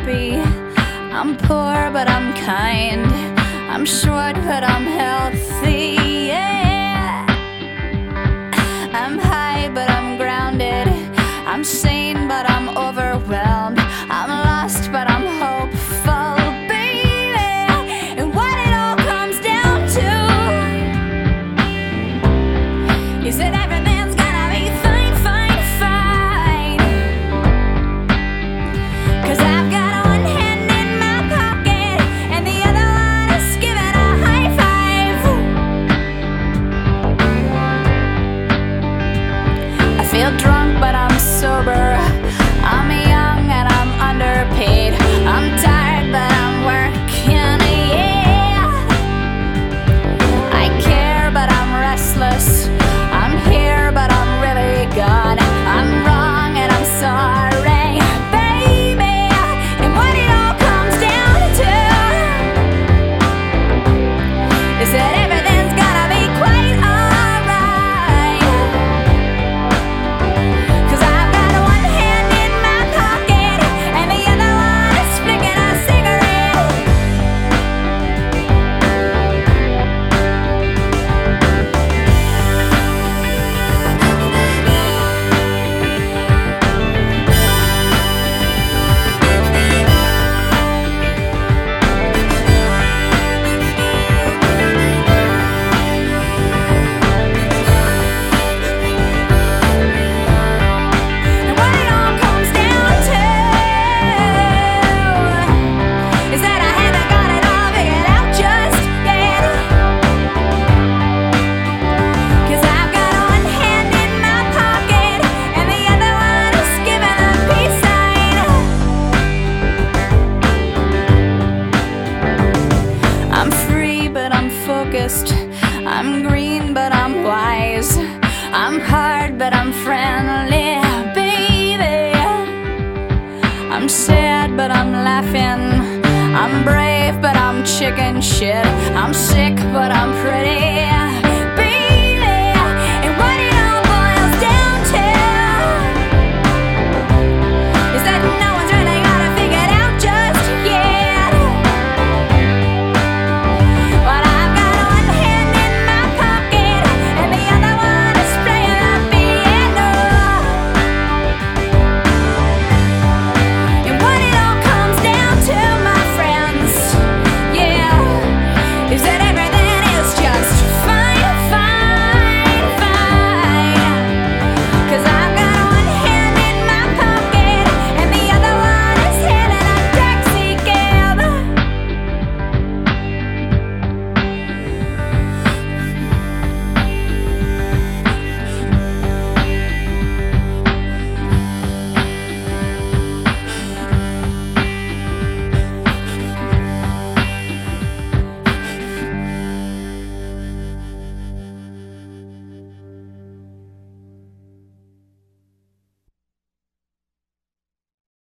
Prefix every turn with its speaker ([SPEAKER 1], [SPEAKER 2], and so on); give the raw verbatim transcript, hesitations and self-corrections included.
[SPEAKER 1] happy. I'm poor, but I'm kind. I'm short, but I'm healthy. Yeah. I'm high, but I'm grounded. I'm sane, but I'm overwhelmed. I'm lost, but I'm hopeful, baby. And what it all comes down to is that everything's gonna be fine, fine, fine. 'Cause I've got one hand in my pocket and the other one is giving a high five. I feel drunk, but I'm sober. I'm young and I'm underpaid. I'm tired, but I'm working, yeah. I care, but I'm restless. I'm here, but I'm really gone. I'm wrong and I'm sorry, baby. And what it all comes down to is that everything's gonna be quite alright. 'Cause I've got one hand in my pocket and the other one is flicking a cigarette. And what it all comes down to is that I haven't got it all figured out just yet. 'Cause I've got one hand in my pocket and the other one is giving a peace sign. I'm free, but I'm focused. I'm green, but I'm wise. I'm hard, but I'm friendly, baby. I'm sad, but I'm laughing. I'm brave, but I'm chicken shit. I'm